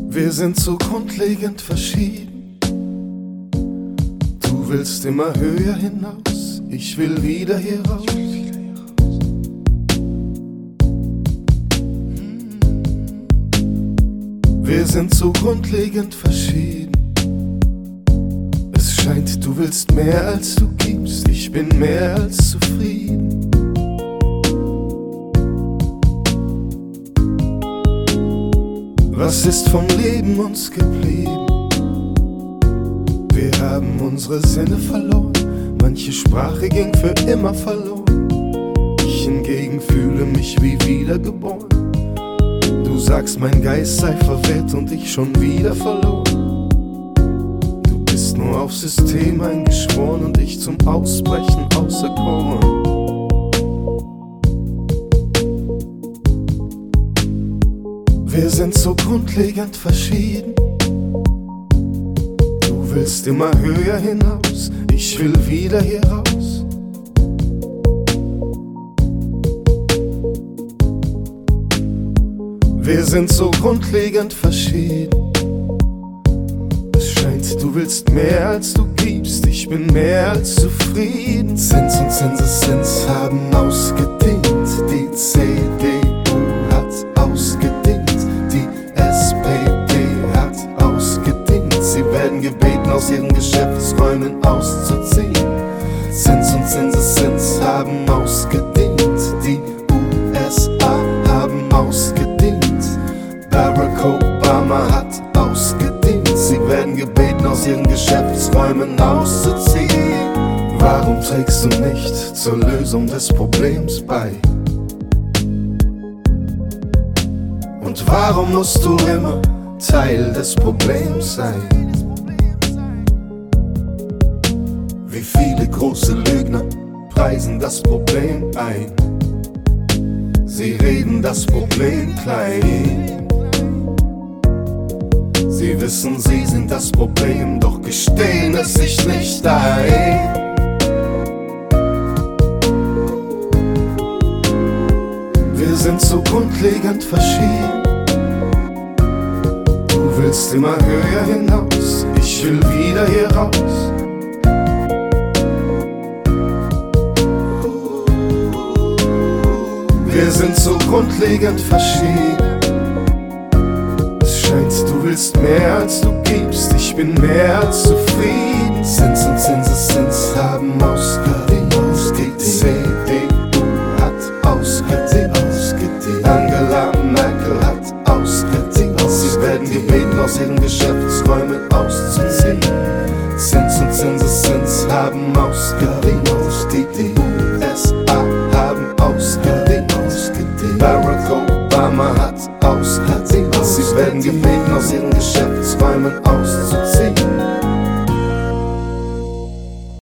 Wir sind so grundlegend verschieden. Du willst immer höher hinaus, ich will wieder hier raus. Wir sind so grundlegend verschieden. Es scheint, du willst mehr als du gibst, ich bin mehr als zufrieden. Was ist vom Leben uns geblieben? Wir haben unsere Sinne verloren, manche Sprache ging für immer verloren. Ich hingegen fühle mich wie wiedergeboren. Du sagst, mein Geist sei verwirrt und ich schon wieder verloren. Du bist nur aufs System eingeschworen und ich zum Ausbrechen auserkoren. Wir sind so grundlegend verschieden. Du willst immer höher hinaus, ich will wieder hier raus. Wir sind so grundlegend verschieden. Es scheint, du willst mehr als du gibst, ich bin mehr als zufrieden. Zins und Zinseszins haben ausgedehnt, die CDU hat ausgedehnt, die SPD hat ausgedehnt. Sie werden gebeten, aus ihren Geschäftsräumen auszuziehen. Zins und Zinseszins haben ausgedehnt, die USA haben ausgedehnt. Barack Obama hat ausgedehnt. Sie werden gebeten, aus ihren Geschäftsräumen auszuziehen. Warum trägst du nicht zur Lösung des Problems bei? Und warum musst du immer Teil des Problems sein? Wie viele große Lügner preisen das Problem ein. Sie reden das Problem klein. Sie wissen, sie sind das Problem, doch gestehen es sich nicht ein. Wir sind so grundlegend verschieden. Du willst immer höher hinaus, ich will wieder hier raus. Wir sind so grundlegend verschieden. Es scheint, du willst mehr als du gibst, ich bin mehr als zufrieden. Zins und Zinseszins haben ausgedehnt, die CDU hat ausgedehnt, Angela Merkel hat ausgedehnt. Sie werden gebeten, aus ihren Geschäftsräumen auszuziehen. Zins und Zinseszins haben ausgedehnt, die USA haben ausgedehnt. Barack Obama hat ausgedehnt. Sie werden gebeten, aus ihren Geschäftsräumen auszuziehen.